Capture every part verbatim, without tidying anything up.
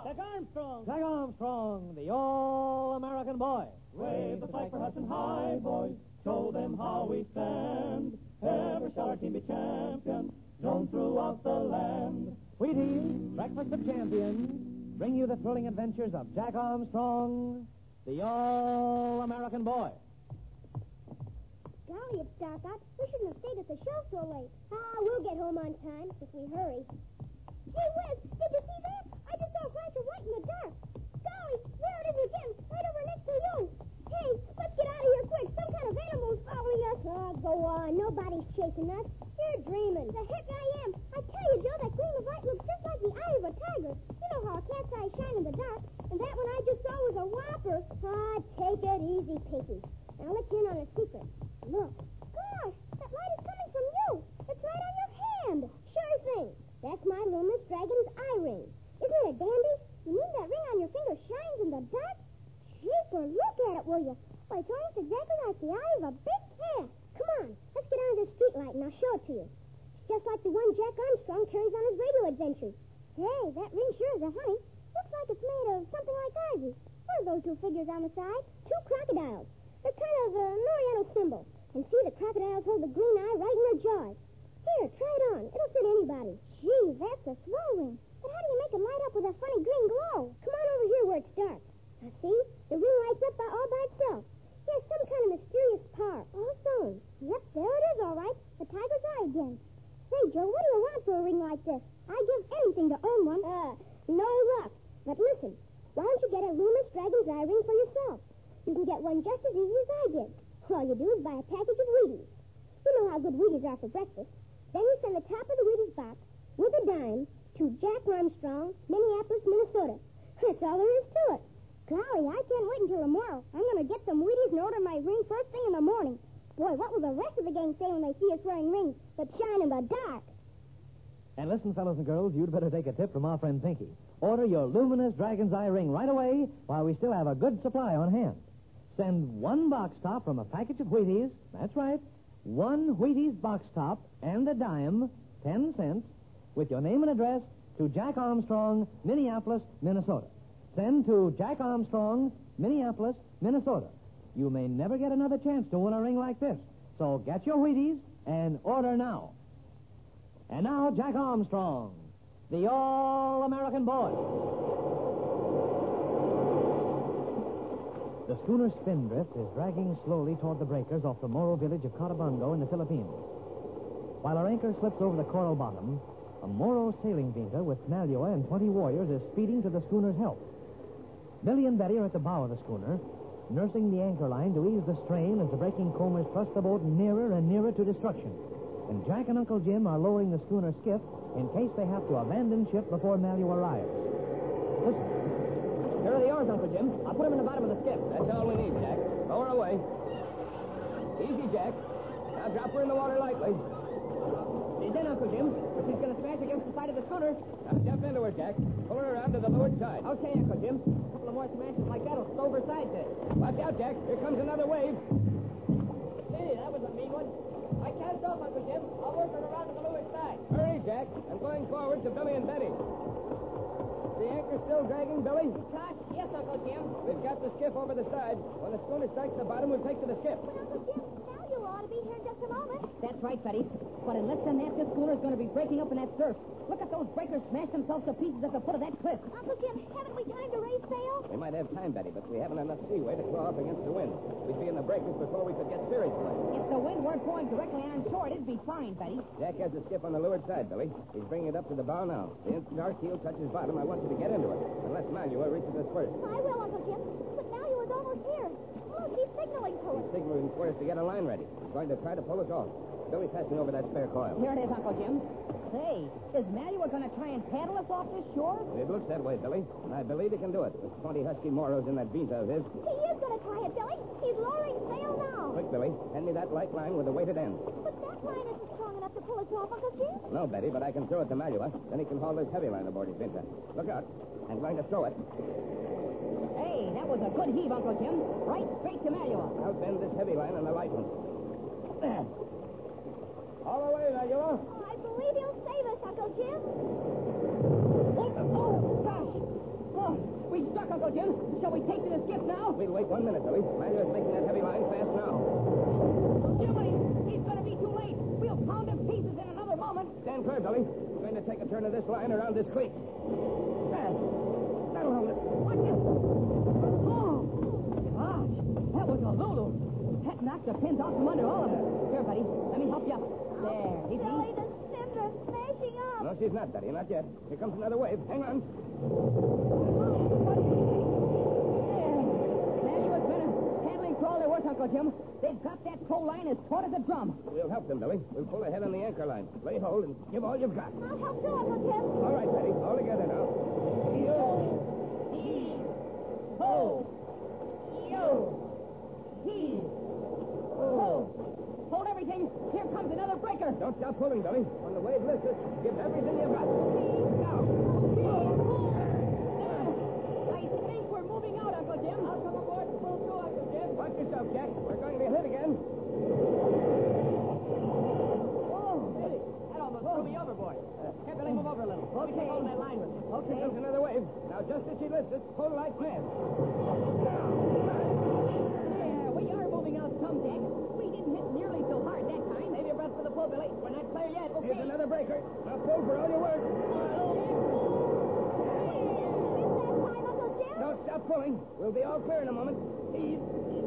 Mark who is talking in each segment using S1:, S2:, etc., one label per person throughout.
S1: Jack Armstrong!
S2: Jack Armstrong, the all-American boy.
S3: Wave the flag for Hudson High, boys. Show them how we stand. Ever shall our team be champions, known throughout the land.
S2: Wheaties, breakfast of champions, bring you the thrilling adventures of Jack Armstrong, the all-American boy.
S4: Golly, it's dark out. We shouldn't have stayed at the show so late. Ah, we'll get home on time if we hurry. Gee whiz, did you see that? I just saw a flash of light in the dark. Golly, there it is again, right over next to you. Hey, let's get out of here quick. Some kind of animal's following us. Oh, go on. Nobody's chasing us. You're dreaming. The heck I am. I tell you, Joe, that gleam of light looks just like the eye of a tiger. You know how a cat's eyes shine in the dark. And that one I just saw was a whopper. Ah, take it easy, Pinky. Now let you in on a secret. Look. Gosh, that light is coming from you. It's right on your hand. Sure thing. That's my luminous dragon's eye ring. Isn't it dandy? You mean that ring on your finger shines in the dark? Jeeper, look at it, will you? Why, it's almost exactly like the eye of a big cat. Come on, let's get under this street light and I'll show it to you. It's just like the one Jack Armstrong carries on his radio adventures. Hey, that ring sure is a honey. Looks like it's made of something like ivy. What are those two figures on the side? Two crocodiles. They're kind of an Oriental symbol. And see, the crocodiles hold the green eye right in their jaws. Here, try it on. It'll fit anybody. Gee, that's a swell ring. But how do you make it light up with a funny green glow? Come on over here where it's dark. Now, see? The ring lights up by, all by itself. It has some kind of mysterious power. All shown. Yep, there it is, all right. The tiger's eye again. Say, Joe, what do you want for a ring like this? I'd give anything to own one. Uh, no luck. But listen, why don't you get a luminous dragon's eye ring for yourself? You can get one just as easy as I did. All you do is buy a package of Wheaties. You know how good Wheaties are for breakfast. Then you send the top of the Wheaties box with a dime to Jack Armstrong, Minneapolis, Minnesota. That's all there is to it. Golly, I can't wait until tomorrow. I'm going to get some Wheaties and order my ring first thing in the morning. Boy, what will the rest of the gang say when they see us wearing rings that shine in the dark?
S2: And listen, fellows and girls, you'd better take a tip from our friend Pinky. Order your luminous dragon's eye ring right away while we still have a good supply on hand. Send one box top from a package of Wheaties. That's right. One Wheaties box top and a dime, ten cents, with your name and address to Jack Armstrong, Minneapolis, Minnesota. Send to Jack Armstrong, Minneapolis, Minnesota. You may never get another chance to win a ring like this. So get your Wheaties and order now. And now, Jack Armstrong, the all-American boy. The schooner Spindrift is dragging slowly toward the breakers off the Moro village of Cotabongo in the Philippines. While her anchor slips over the coral bottom, a Moro sailing venta with Malua and twenty warriors is speeding to the schooner's help. Billy and Betty are at the bow of the schooner, nursing the anchor line to ease the strain as the breaking combers thrust the boat nearer and nearer to destruction. And Jack and Uncle Jim are lowering the schooner's skiff in case they have to abandon ship before Malua arrives. Listen.
S1: Here are the oars, Uncle Jim. I'll put them in the bottom of the skiff.
S5: That's all we need, Jack. Lower away. Easy, Jack. Now drop her in the water lightly.
S1: She's in, Uncle Jim. But she's going to smash against the side of the schooner.
S5: Now jump into her, Jack. Pull her around to the leeward side.
S1: Okay, Uncle Jim. A couple of more smashes like that will stove her side there.
S5: Watch out, Jack. Here comes another wave.
S1: Hey, that was a mean one. I cast off, Uncle Jim. I'll work her around to the leeward side.
S5: Hurry, Jack. I'm going forward to Billy and Betty. The anchor still dragging, Billy?
S1: Gosh, yes, Uncle Jim.
S5: We've got the skiff over the side. When the schooner strikes the bottom, we'll take to the skiff.
S4: But, Uncle Jim, now you ought to be here in just a moment.
S6: That's right, Betty. But in less than that, this schooner's going to be breaking up in that surf. Look at those breakers smash themselves to pieces at the foot of that cliff.
S4: Uncle Jim, haven't we time to raise sail?
S5: We might have time, Betty, but we haven't enough seaway to claw up against the wind. We'd be in the breakers before we could get steerage play.
S6: If the wind weren't blowing directly on shore, it'd be fine, Betty.
S5: Jack has the skiff on the leeward side, Billy. He's bringing it up to the bow now. The instant our keel touches bottom, I want you to get into it. Unless Malua reaches us first.
S4: I will, Uncle Jim. But now you was almost here. Oh, she's signaling to us.
S5: He's signaling for us to get a line ready. He's going to try to pull us off. Billy passing over that spare coil.
S6: Here it is, Uncle Jim. Say, is Malua going to try and paddle us off this shore?
S5: It looks that way, Billy. And I believe he can do it. With twenty husky Moros in that venta of his.
S4: He is going to try it, Billy. He's lowering sail now.
S5: Quick, Billy. Hand me that light line with the weighted end.
S4: But that line isn't strong enough to pull us off, Uncle Jim.
S5: No, Betty, but I can throw it to Malua. Then he can haul this heavy line aboard his venta. Look out. I'm going to throw it.
S6: Hey, that was a good heave, Uncle Jim. Right straight to Malua.
S5: I'll bend this heavy line on the light one. There. All the way, Malua.
S4: Oh, I believe he'll save us, Uncle Jim.
S6: Oh, oh gosh. Oh, dock, Uncle Jim. Shall we take to the skiff now?
S5: We'll wait one minute, Billy. Manuel's making that heavy line fast now.
S6: Jiminy, he's going to be too late. We'll pound him pieces in another moment.
S5: Stand clear, Billy. We're going to take a turn of this line around this creek. Fast. That'll hold it.
S6: Watch it. Oh, gosh, that was a Lulu. That knocked the pins off from under all of us. Here, buddy, let me help you up. There, he's
S4: Billy, the cinder's smashing up.
S5: No, she's not, Betty. Not yet. Here comes another wave. Hang on.
S6: Manuel's men are handling for all they're worth, Uncle Jim. They've got that tow line as taut as a drum.
S5: We'll help them, Billy. We'll pull ahead on the anchor line. Lay hold and give all you've got.
S4: I'll help too, Uncle Jim.
S5: All right, Betty. All together now.
S6: Ho! Yo! He! Ho! Hold everything. Here comes another breaker.
S5: Don't stop pulling, Billy. When the wave lifts us, give everything you've got. Now.
S6: I think we're moving out, Uncle Jim.
S1: I'll come aboard and pull through, Uncle Jim.
S5: Watch yourself, Jack. We're going to be hit again.
S1: Oh, Billy, that almost threw me overboard. Uh, here, Billy, move over a little.
S6: Okay.
S1: Hold that line with me.
S5: Here comes another wave. Now, just as she lifts us, pull like mad.
S6: Yeah, we are moving out some, Jack. We didn't hit nearly so hard that time.
S1: Save your breath for the pull, Billy. We're not clear yet. Okay.
S5: Here's another breaker. Now, pull for all you're worth.
S4: Missed that time, Uncle Jim.
S5: Don't stop pulling. We'll be all clear in a moment. Ease.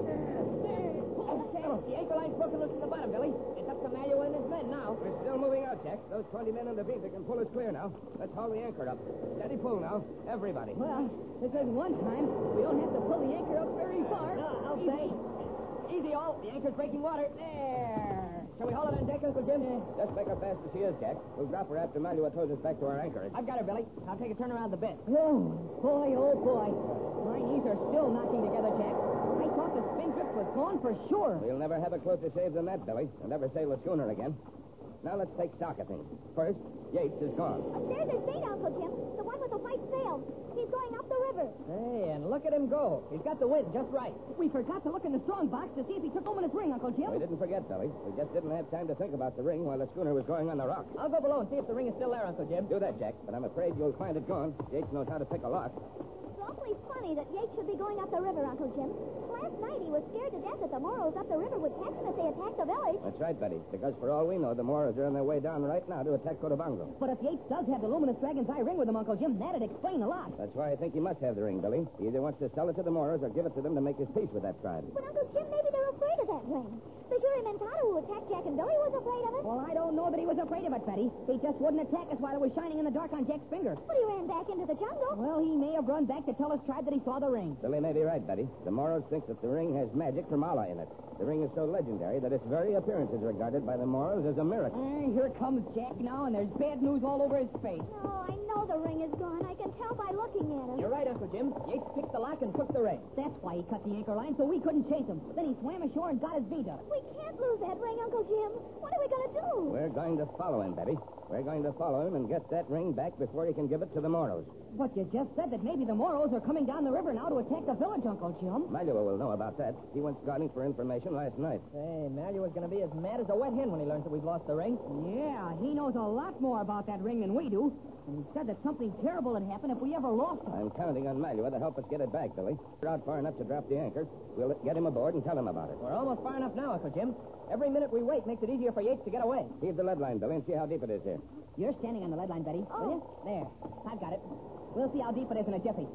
S1: The anchor line's broken loose from the bottom, Billy. It's up to Manuel and his men now.
S5: We're still moving out, Jack. Those twenty men on the beat, they can pull us clear now. Let's haul the anchor up. Steady pull now. Everybody.
S6: Well, this is one time. We don't have to pull the anchor up very far.
S1: No, I'll say. Easy, all. The anchor's breaking water. There. Shall we haul it on deck, Uncle Jim?
S5: Just make her fast as she is, Jack. We'll drop her after Manuel tows us back to our anchorage.
S1: I've got her, Billy. I'll take a turn around the bit.
S6: Oh, boy, oh, boy. My knees are still knocking together, Jack. I thought the spindrift was gone for sure.
S5: We'll never have a closer shave than that, Billy. We'll never sail the schooner again. Now let's take stock of things. First, Yates is gone.
S4: Up there's his mate, Uncle Jim. The one with the white sails. He's going up the river.
S1: Hey, and look at him go. He's got the wind just right.
S6: We forgot to look in the strong box to see if he took home in his ring, Uncle Jim.
S5: We didn't forget, Billy. We just didn't have time to think about the ring while the schooner was going on the rocks.
S1: I'll go below and see if the ring is still there, Uncle Jim.
S5: Do that, Jack, but I'm afraid you'll find it gone. Yates knows how to pick a lock.
S4: It's awfully funny that Yates should be going up the river, Uncle Jim. Last night he was scared to death that the Moros up the river would catch him if they attacked the village.
S5: That's right, Betty, because for all we know, the Moros are on their way down right now to attack Cotabongo.
S6: But if Yates does have the luminous dragon's eye ring with him, Uncle Jim, that'd explain a lot.
S5: That's why I think he must have the ring, Billy. He either wants to sell it to the Moros or give it to them to make his peace with that tribe.
S4: But Uncle Jim, maybe they're afraid of that ring. The Jurimantado who attacked Jack and Billy was afraid of it.
S6: Well, I don't know that he was afraid of it, Betty. He just wouldn't attack us while it was shining in the dark on Jack's finger.
S4: But he ran back into the jungle.
S6: Well, he may have run back to tell his tribe that he saw the ring.
S5: Billy may be right, Betty. The Moros think that the ring has magic from Allah in it. The ring is so legendary that its very appearance is regarded by the Moros as a miracle.
S6: Eh, here comes Jack now, and there's bad news all over his face.
S4: No, I know the ring is gone. I can tell by looking at him.
S1: You're right, Uncle Jim. Yates picked the lock and took the ring.
S6: That's why he cut the anchor line, so we couldn't chase him. Then he swam ashore and got his visa.
S4: We can't lose that ring, Uncle Jim. What are we going to do?
S5: We're going to follow him, Betty. We're going to follow him and get that ring back before he can give it to the Moros.
S6: But you just said that maybe the Moros are coming down the river now to attack the village, Uncle Jim.
S5: Manuel will know about that. He went scouting for information last night.
S1: Hey, Manuel's going to be as mad as a wet hen when he learns that we've lost the ring.
S6: Yeah, he knows a lot more about that ring than we do. And he said that something terrible had happened if we ever lost it.
S5: I'm counting on Manuel to help us get it back, Billy. We're out far enough to drop the anchor. We'll get him aboard and tell him about it.
S1: We're almost far enough now, Uncle Jim. Every minute we wait makes it easier for Yates to get away.
S5: Heave the lead line, Billy, and see how deep it is here.
S6: You're standing on the lead line, Betty,
S4: Oh.
S6: will you? There. I've got it. We'll see how deep it is in a jiffy.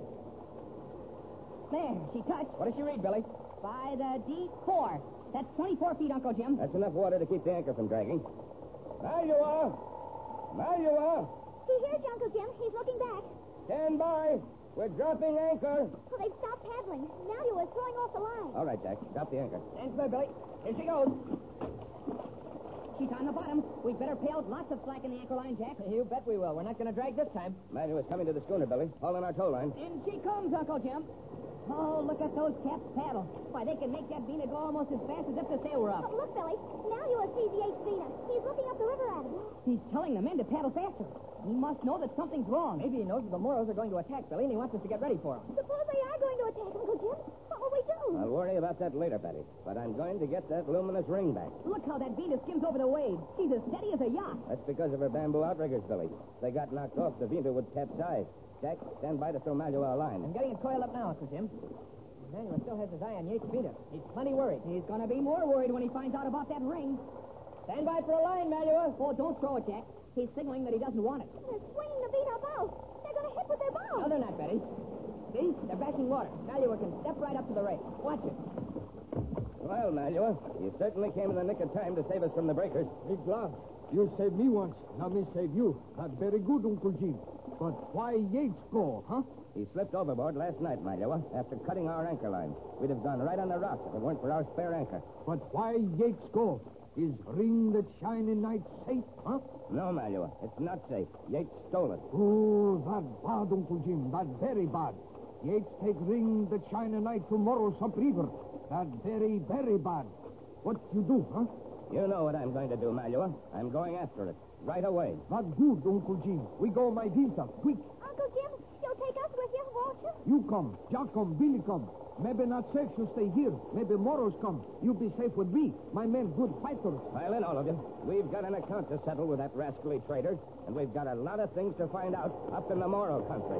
S6: There, she touched.
S1: What does she read, Billy?
S6: By the deep four. That's twenty-four feet, Uncle Jim.
S5: That's enough water to keep the anchor from dragging. There you are. There you are.
S4: He hears you, Uncle Jim. He's looking back.
S5: Stand by. We're dropping anchor.
S4: Well, they've stopped paddling. Now you was throwing off the line.
S5: All right, Jack. Drop the anchor.
S1: Stand clear, Billy. Here she goes.
S6: She's on the bottom. We'd better pay out lots of slack in the anchor line, Jack.
S1: You bet we will. We're not going to drag this time.
S5: Manuel's coming to the schooner, Billy. Hauling our tow line.
S6: In she comes, Uncle Jim. Oh, look at those caps paddle. Why, they can make that Vina go almost as fast as if the sail were up.
S4: But look, Billy. Now you will see the Yates Vina. He's looking up the river at him.
S6: He's telling the men to paddle faster. He must know that something's wrong.
S1: Maybe he knows that the Moros are going to attack, Billy, and he wants us to get ready for them.
S4: Suppose they are going to attack, Uncle Jim. What will we do?
S5: I'll worry about that later, Betty. But I'm going to get that luminous ring back.
S6: Look how that Venus skims over the waves. She's as steady as a yacht.
S5: That's because of her bamboo outriggers, Billy. They got knocked off, the Vita would capsize. Jack, stand by to throw Malua a line.
S1: I'm getting it coiled up now, Uncle Jim. Manuel still has his eye on Yates' Vita. He's plenty worried.
S6: He's going to be more worried when he finds out about that ring.
S1: Stand by for a line, Manuel.
S6: Oh, don't throw it, Jack. He's signaling that he doesn't want it.
S4: They're swinging the beat about. They're going to hit with their bows.
S1: No, they're not, Betty. See? They're backing water. Malua can step right up to the rail. Watch it.
S5: Well, Malua, you certainly came in the nick of time to save us from the breakers.
S7: Me glad. You saved me once. Now me save you. That's very good, Uncle Jim. But why Yates go, huh?
S5: He slipped overboard last night, Malua, after cutting our anchor line. We'd have gone right on the rocks if it weren't for our spare anchor.
S7: But why Yates go? Is ring that shine in night safe, huh?
S5: No, Malua, it's not safe. Yates stole it.
S7: Oh, that bad, Uncle Jim. That very bad. Yates take ring that shine in night tomorrow up river. That very, very bad. What you do, huh?
S5: You know what I'm going to do, Malua. I'm going after it. Right away.
S7: That good, Uncle Jim. We go my visa, quick.
S4: Uncle Jim, you'll take us with you, won't you?
S7: You come. Jack come. Billy come. Maybe not safe you stay here. Maybe Moros come. You be safe with me. My men good fighters.
S5: Well, in all of you, we've got an account to settle with that rascally trader, and we've got a lot of things to find out up in the Moro country.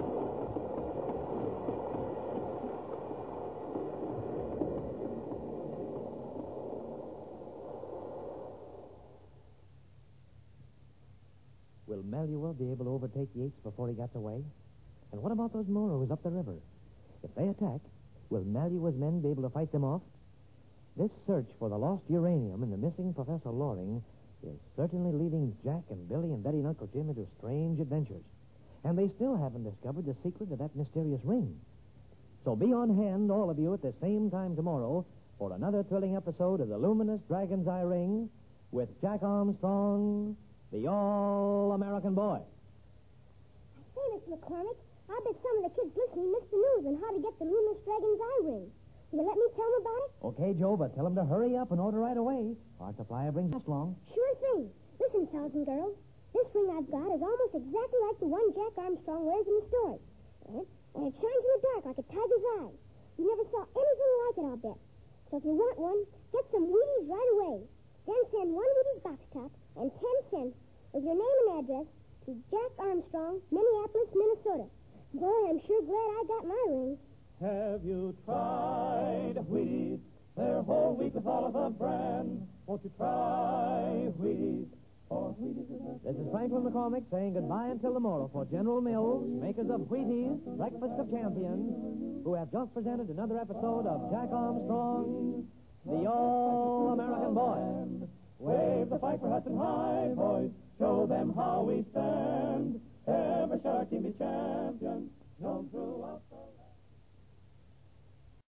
S2: Will Malua be able to overtake Yates before he gets away? And what about those Moros up the river? If they attack, will Malua's men be able to fight them off? This search for the lost uranium and the missing Professor Loring is certainly leading Jack and Billy and Betty and Uncle Jim into strange adventures. And they still haven't discovered the secret of that mysterious ring. So be on hand, all of you, at the same time tomorrow for another thrilling episode of The Luminous Dragon's Eye Ring with Jack Armstrong, the All-American Boy.
S4: Say, Mister McCormick, I bet some of the kids listening missed the news on how to get the luminous dragon's eye ring. Will you let me tell them about it?
S2: Okay, Joe, but tell them to hurry up and order right away. Our supplier brings us along.
S4: Sure thing. Listen, fellas and girls. This ring I've got is almost exactly like the one Jack Armstrong wears in the stores. And and it shines in the dark like a tiger's eye. You never saw anything like it, I'll bet. So if you want one, get some Wheaties right away. Then send one Wheaties box top and ten cents with your name and address to Jack Armstrong, Minneapolis, Minnesota. Boy, I'm sure glad I got my ring.
S3: Have you tried Wheaties? They're whole wheat with all of the brands. Won't you try Wheaties? For Wheaties is a...
S2: This is Franklin McCormick saying goodbye until tomorrow for General Mills, makers of Wheaties, Breakfast of Champions, who have just presented another episode of Jack Armstrong, the All-American Boy.
S3: Wave the fight for Hudson High, boys. Show them how we stand. Ever shall our team be champions.